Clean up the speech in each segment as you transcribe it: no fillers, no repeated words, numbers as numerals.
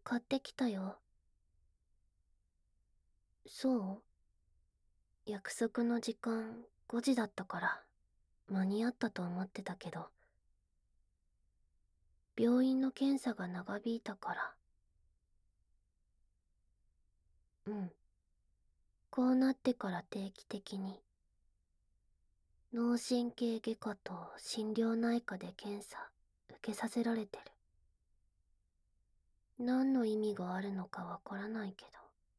買ってきたよ。そう、約束の時間5時だったから間に合ったと思ってたけど、病院の検査が長引いたから。うん。こうなってから定期的に脳神経外科と心療内科で検査受けさせられてる。何の意味があるのかわからないけ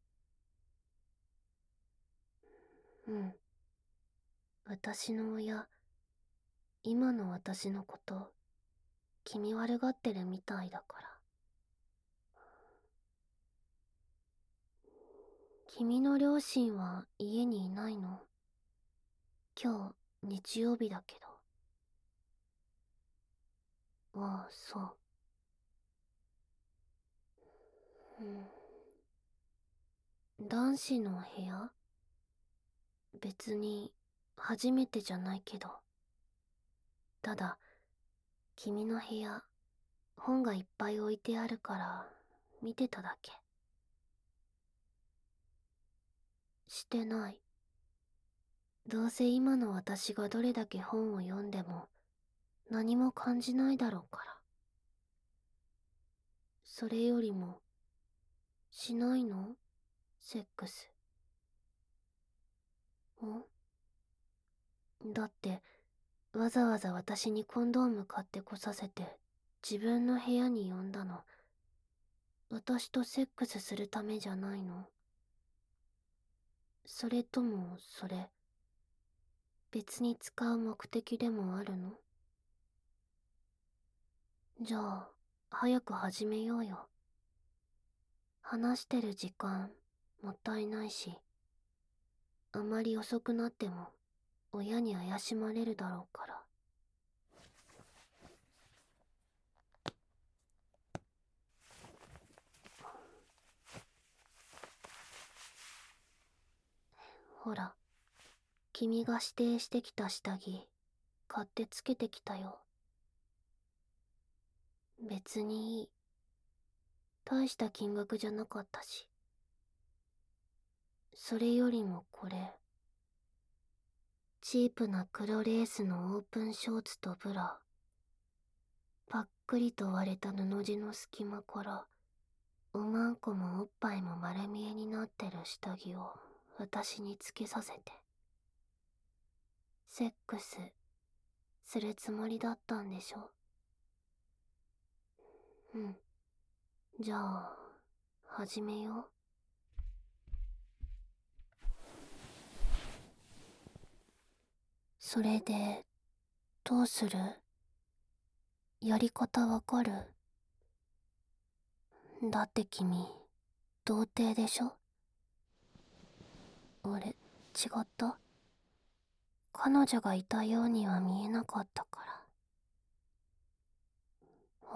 ど。うん。私の親、今の私のこと気味悪がってるみたいだから。君の両親は家にいないの？今日日曜日だけど。ああ、そう。男子の部屋？別に初めてじゃないけど。ただ、君の部屋、本がいっぱい置いてあるから見てただけ。してない。どうせ今の私がどれだけ本を読んでも何も感じないだろうから。それよりも、しないの？セックス。だって、わざわざ私にコンドーム買ってこさせて自分の部屋に呼んだの。私とセックスするためじゃないの？それともそれ、別に使う目的でもあるの？じゃあ、早く始めようよ。話してる時間、もったいないし、あまり遅くなっても、親に怪しまれるだろうから。ほら、君が指定してきた下着、買ってつけてきたよ。別にいい。大した金額じゃなかったし。それよりもこれ。チープな黒レースのオープンショーツとブラ。パックリと割れた布地の隙間から、おまんこもおっぱいも丸見えになってる下着を私につけさせて。セックス、するつもりだったんでしょ？うん。じゃあ、始めよう。それで、どうする？やり方わかる？だって君、童貞でしょ？あれ、違った？彼女がいたようには見えなかったから。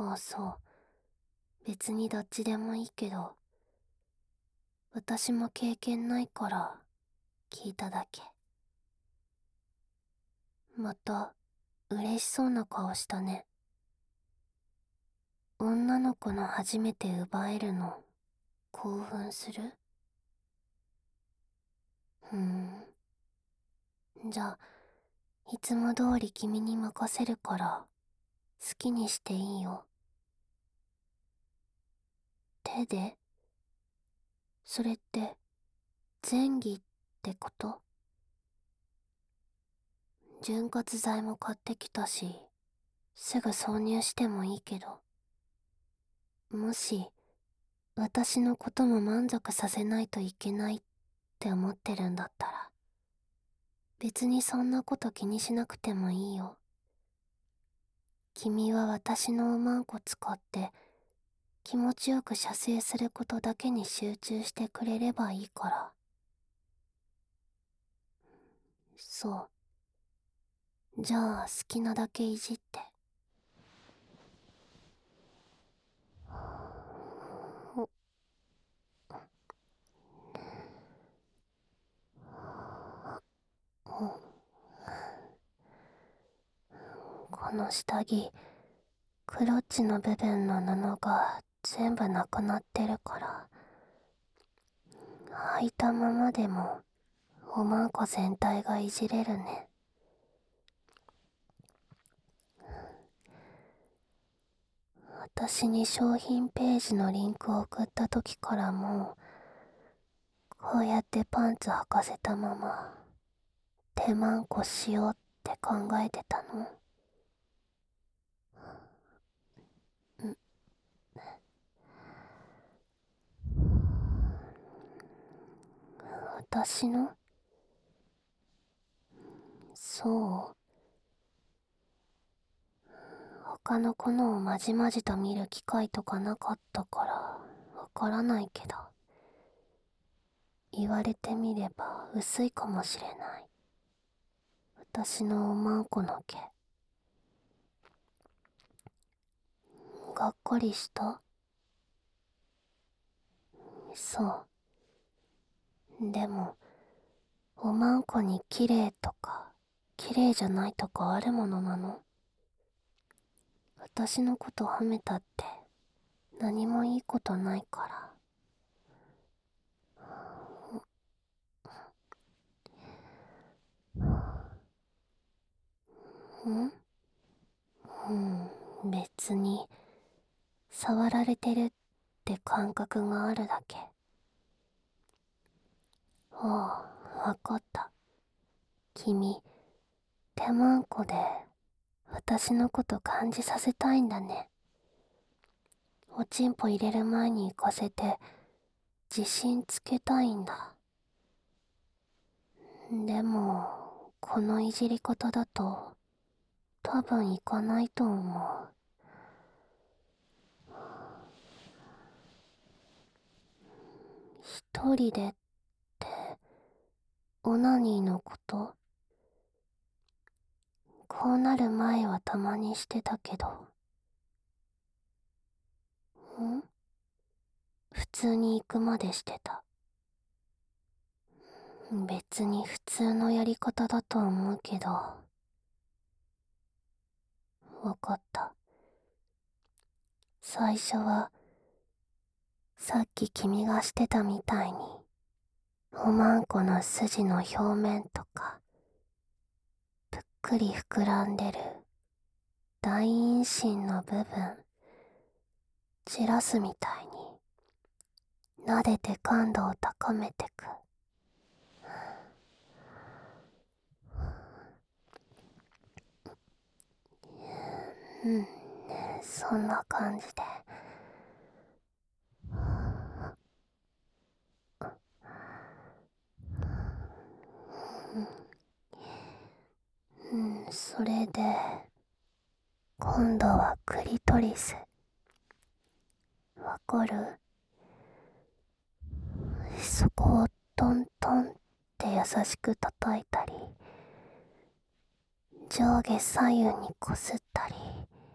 ああ、そう。別にどっちでもいいけど、私も経験ないから聞いただけ。また、嬉しそうな顔したね。女の子の初めて奪えるの、興奮する？じゃあ、いつも通り君に任せるから、好きにしていいよ。手で？それって、前儀ってこと？潤滑剤も買ってきたし、すぐ挿入してもいいけど。もし、私のことも満足させないといけないって思ってるんだったら、別にそんなこと気にしなくてもいいよ。君は私のおまんこ使って気持ちよく射精することだけに集中してくれればいいから。そう。じゃあ好きなだけいじって。この下着、クロッチの部分の布が全部なくなってるから、履いたままでもおまんこ全体がいじれるね。私に商品ページのリンクを送った時からもうこうやってパンツ履かせたまま手まんこしようって考えてたの。私のそう他の子のをまじまじと見る機会とかなかったからわからないけど、言われてみれば薄いかもしれない。私のおまんこの毛。がっかりした？そう。でもおまんこに綺麗とか綺麗じゃないとかあるものなの？私のこと褒めたって何もいいことないから。別に触られてるって感覚があるだけ。ああ、わかった。君、手まんこで私のこと感じさせたいんだね。おちんぽ入れる前に行かせて自信つけたいんだ。でも、このいじり方だと多分行かないと思う。一人でってオナニーのこと？こうなる前はたまにしてたけど。普通に行くまでしてた。別に普通のやり方だと思うけど。わかった。最初はさっき君がしてたみたいにおまんこの筋の表面とかぷっくり膨らんでる大陰唇の部分散らすみたいに撫でて感度を高めてく。そんな感じで。それで今度はクリトリス。わかる？そこをトントンって優しく叩いたり上下左右にこすったり、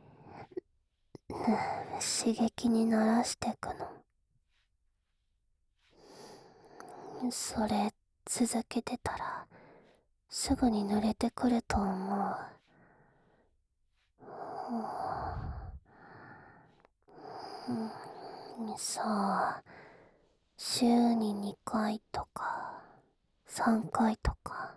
刺激に慣らしてくの。それ続けてたらすぐに濡れてくると思う。さあ、週に2回とか3回とか。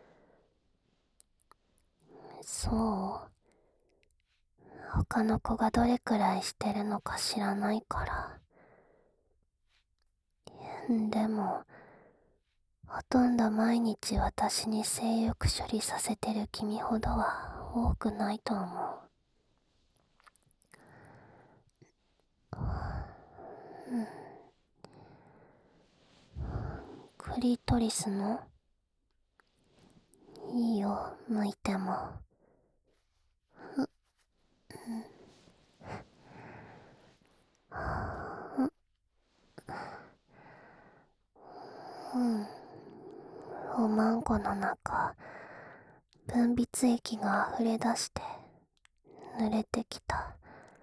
そう。他の子がどれくらいしてるのか知らないから。でもほとんど毎日私に性欲処理させてる君ほどは多くないと思う。クリトリスの？いいよ、向いても。おまんこの中分泌液が溢れ出して濡れてきた。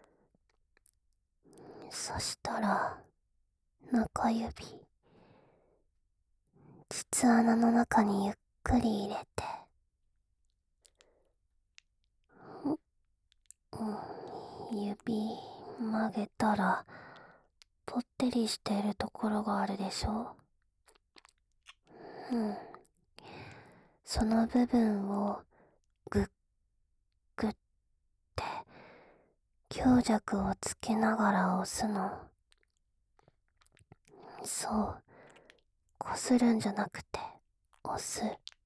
そしたら中指膣穴の中にゆっくり入れて、指曲げたらぽってりしているところがあるでしょ。その部分をグッグッて強弱をつけながら押すの。そう、こするんじゃなくて押す。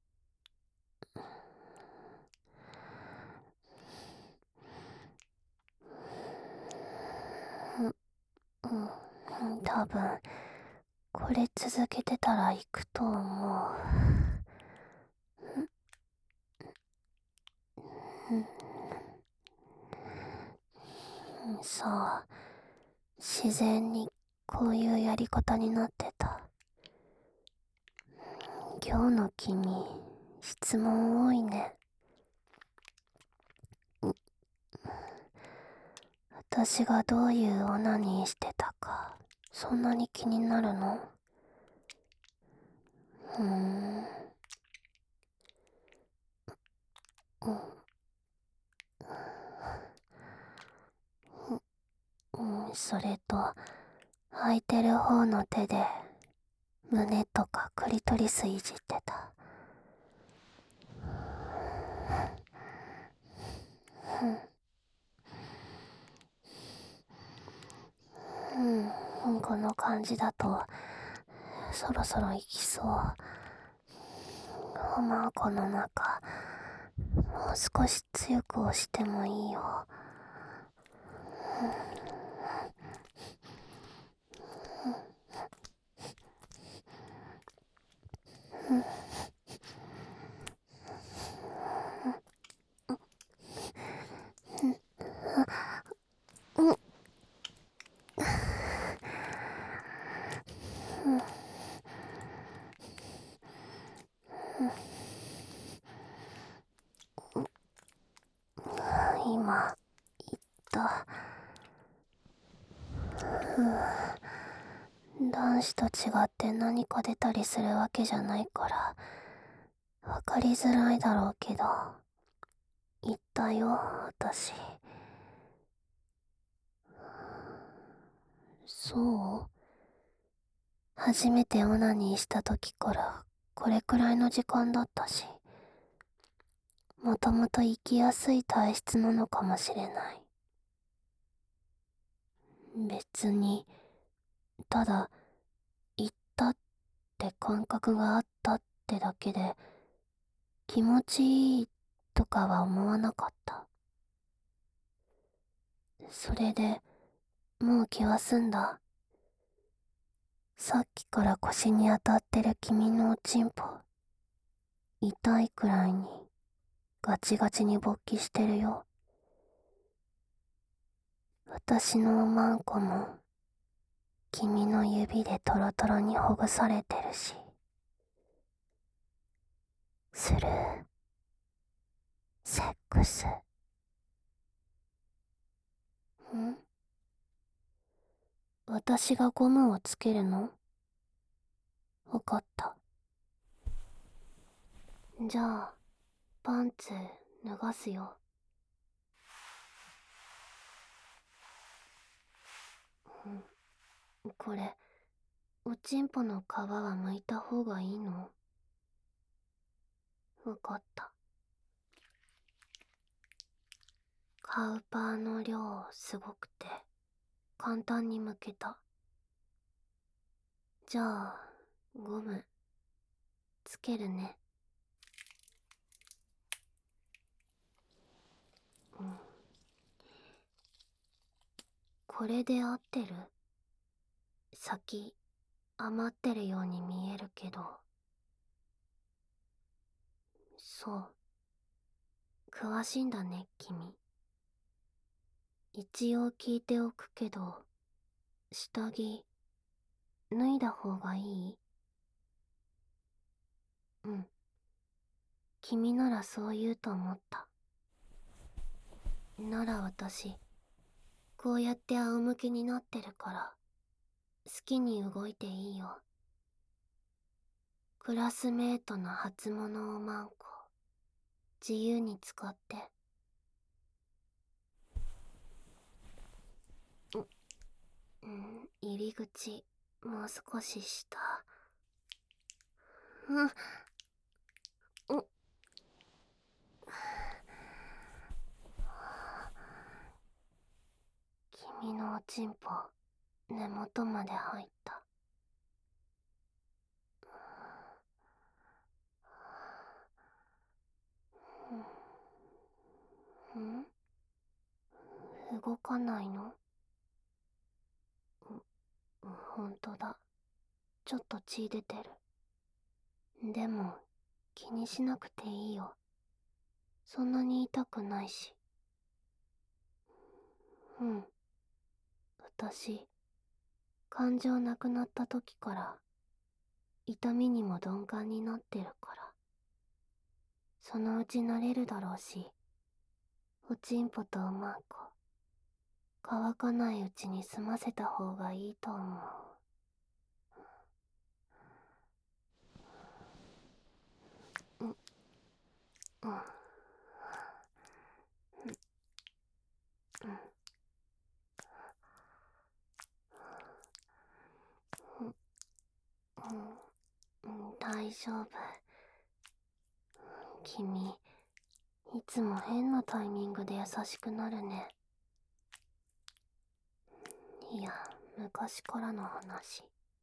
多分これ続けてたら行くと思う。そう、自然にこういうやり方になってた。今日の君、質問多いね。私がどういうオナニーしてたか、そんなに気になるの？それと、空いてる方の手で胸とかクリトリスいじってた。この感じだとそろそろ行きそう。おまんこの中、もう少し強く押してもいいよ。今言った。男子と違って何か出たりするわけじゃないからわかりづらいだろうけど、言ったよ、私。そう？初めてオナニーした時からこれくらいの時間だったし、もともと生きやすい体質なのかもしれない。別に、ただ行ったって感覚があったってだけで気持ちいいとかは思わなかった。それでもう気は済んだ。さっきから腰に当たってる君のおちんぽ、痛いくらいにガチガチに勃起してるよ。私のおまんこも君の指でトロトロにほぐされてるし。する？セックス。私がゴムをつけるの？わかった。じゃあパンツ脱がすよ。これおちんぽの皮は剥いた方がいいの？わかった。カウパーの量すごくて簡単に剥けた。じゃあゴムつけるね。これで合ってる？先余ってるように見えるけど。そう、詳しいんだね君。一応聞いておくけど、下着脱いだ方がいい？君ならそう言うと思った。なら私こうやって仰向けになってるから好きに動いていいよ。クラスメートの初物おまんこ自由に使って。 入り口、もう少し下。うん。君のおちんぽ、根元まで入った。動かないの？ほんとだ。ちょっと血出てる。でも、気にしなくていいよ。そんなに痛くないし。私、感情なくなった時から、痛みにも鈍感になってるから。そのうち慣れるだろうし、おちんぽとおまんこ、乾かないうちに済ませた方がいいと思う。大丈夫。君、いつも変なタイミングで優しくなるね。いや、昔からの話。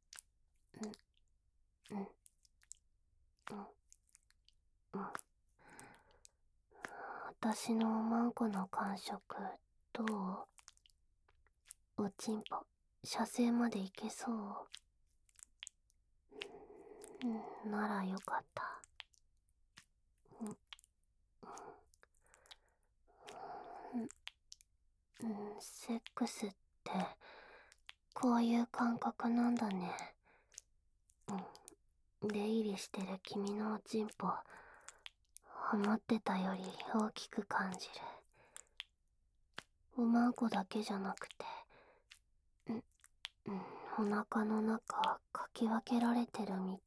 私のおまんこの感触、どう？おちんぽ、射精までいけそう？ならよかった。セックスって、こういう感覚なんだね。出入りしてる君のおちんぽ、思ってたより大きく感じる。おまんこだけじゃなくて、お腹の中かき分けられてるみた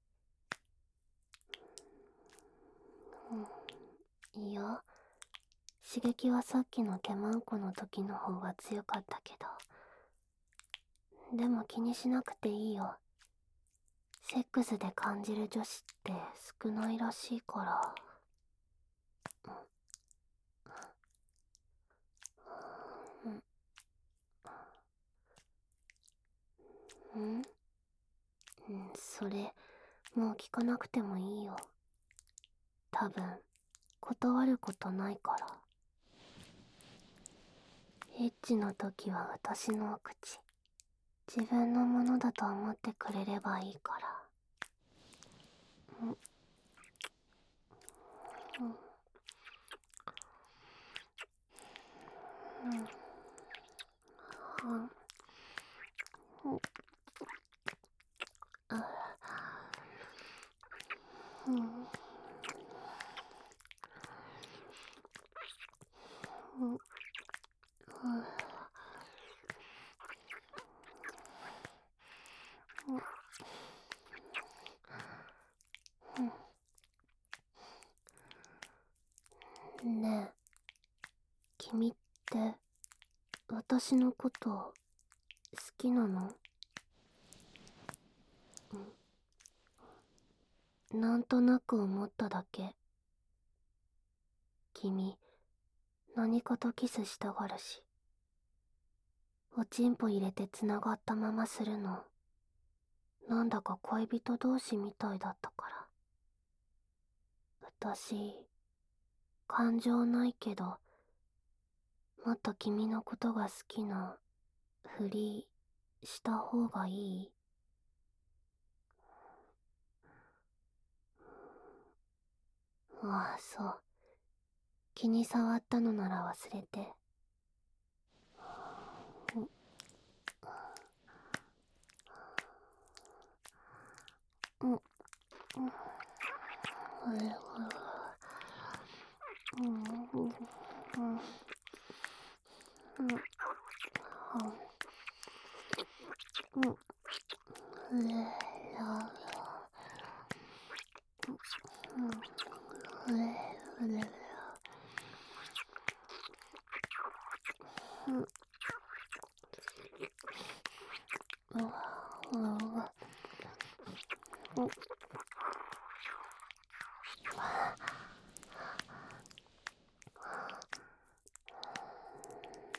い。いや、刺激はさっきのケマンコの時の方が強かったけど、でも気にしなくていいよ。セックスで感じる女子って少ないらしいから。それ、もう聞かなくてもいいよ。多分、断ることないから。エッチの時は私のお口、自分のものだと思ってくれればいいから。ねえ、君って私のこと好きなの？なんとなく思っただけ。君、何かとキスしたがるし、おちんぽ入れて繋がったままするの、なんだか恋人同士みたいだったから。私、感情ないけど、もっと君のことが好きなふりした方がいい？ああ、そう。気に障ったのなら忘れて。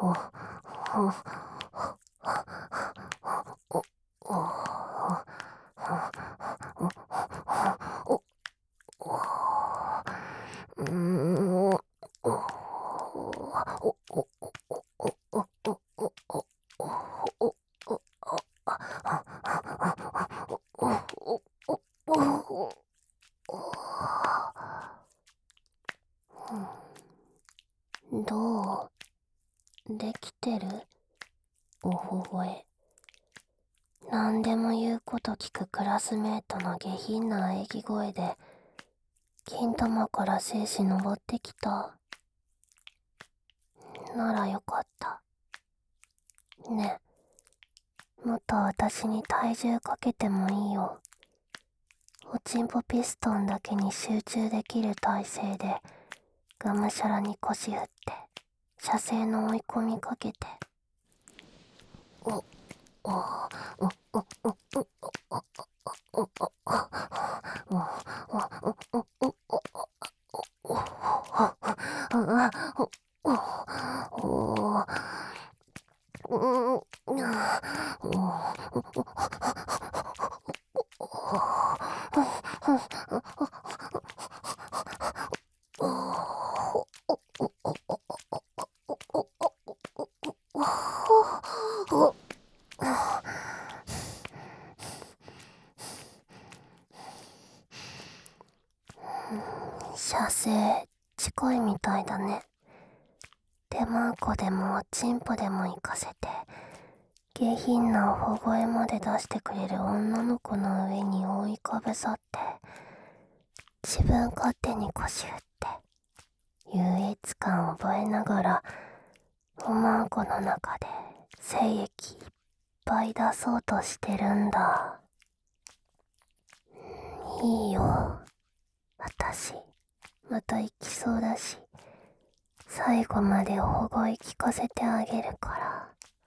どうできてる？おほほえ。何でも言うこと聞くクラスメートの下品な喘ぎ声で金玉から精子登ってきた。ならよかった。ねえ、もっと私に体重かけてもいいよ。おちんぽピストンだけに集中できる体勢でがむしゃらに腰振って射精の追い込みかけて。射精近いみたいだね。手マーコでもおちんぽでも行かせて下品なおほ声まで出してくれる女の子の上に覆いかぶさって自分勝手に腰振って優越感を覚えながらおまんこの中で精液いっぱい出そうとしてるんだ。いいよ、私また行きそうだし最後までおほ声聞かせてあげるから。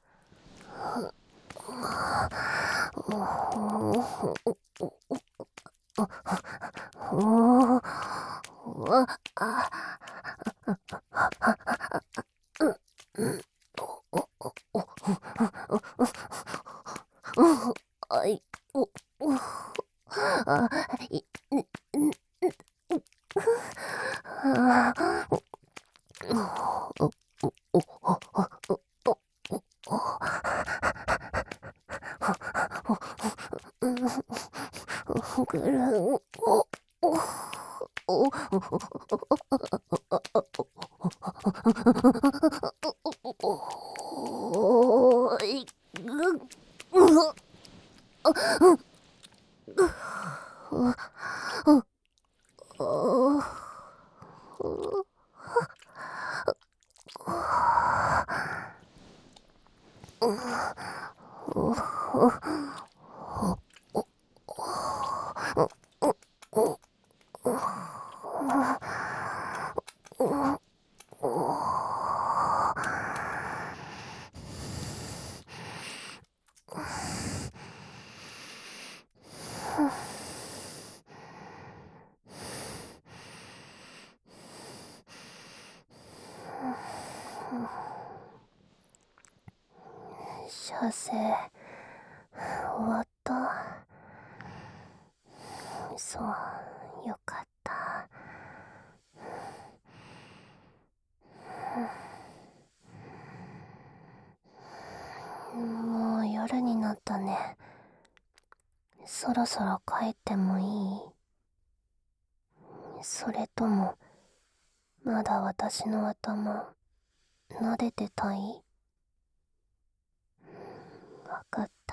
あい、あ、い、ぐるん、おーい、射精終わった。そう、よかった。もう夜になったね。そろそろ帰ってもいい？それともまだ私の頭撫でてたい？わかった。